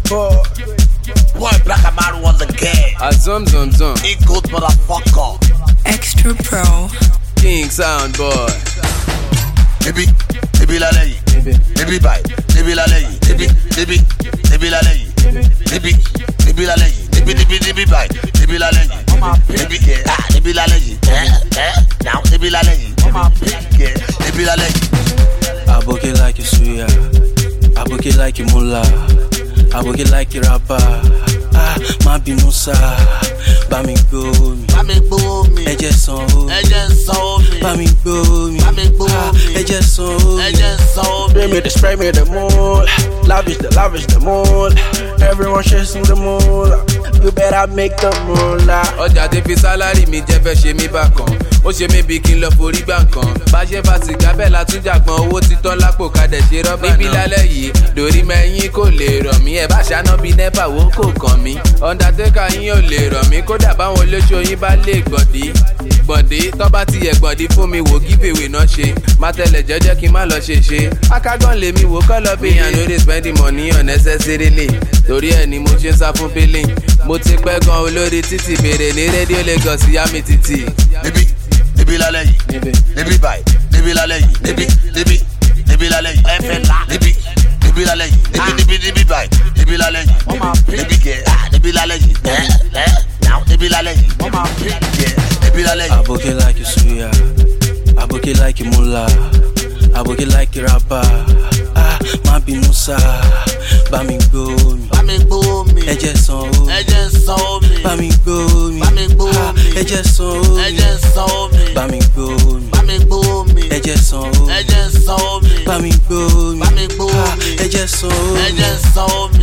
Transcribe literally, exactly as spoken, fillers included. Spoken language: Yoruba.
Boy, boy, Black Amaru was a gay. A zum zum zum. He good motherfucker. Extra Pro. King Sound Boy. Baby, baby la lei. Baby bye. Baby la lei. Baby, baby, baby la lei. Baby, baby la lei. Baby, baby, baby bye. Baby la lei. Baby, yeah, ah, baby la lei. Eh, eh, now baby la lei. Yeah, baby la lei. I book it like you suya. I book it like you mullah. I book it like you rapper. Ah, my binusa. Bami go mi. Bami go mi. Eje san o. Eje san o mi. Bami go mi. Bami go mi. Eje san o. Eje san o mi. Spray me the spray me the moon. Lavish the lavish the moon. Everyone chasing the moon. You better make the moolah. Ọjà ti fi sálárì mi jẹ́ fẹ́ ṣe mí bákan. Ó ṣe mí bí kí n lọ forí gbà kan. Bá ṣe fa sìgá bẹ́ẹ̀ la tún jàgbọ́n owó ti tán lápò kadẹ̀ ṣe rọ́bà náà. Níbi lálẹ́ yìí lórí mẹ́yìn kò lè rọ̀ mí. Ẹ bá ṣáná bí nẹ́pà wo kò kàn mí. Undertaker yín ò lè rọ̀ mí. Kódà báwọn olóṣò yín bá lè gbọ̀dí. Gbọ̀dí tọ́ bá ti yẹ gbọ̀dí fún mi wò giveaway náà ṣe. Má tẹ̀lẹ̀ jẹ́jẹ́ kí n má lọ ṣe ṣe. Akágán lèmi wò kọ́ lọ bí yàn lórí spending money unnecessarily. Torí ẹ̀ ni mo ṣe ń sá fún billing. Mo ti pẹ́ gan olórí títì bèrè ní rédíò Lagos yá mi títì. Níbi níbi lálẹ́ yìí, níbi báyìí, níbi lálẹ́ yìí, níbi níbi níbi lálẹ́ yìí, ẹ fẹ́ la. Níbi níbi lálẹ́ yìí, níbi níbi níbi báyìí, níbi lálẹ́ yìí, níbi kẹ̀ ah níbi lálẹ́ yìí, ẹ ẹ náà níbi lálẹ́ yìí, kẹ̀ níbi lálẹ́ yìí. I book it like you suya. I book it like you mullah. I book it like you rapper. Ah, my binusa. Bami go mi. Bami go mi. Eje san o. Eje san o mi. Bami go mi. Bami go mi. Eje san o. Eje san o mi. Bami go mi. Bami go mi. Eje san o. Eje san o mi. Bami go mi. Bami go mi. Eje san o. Eje san o mi.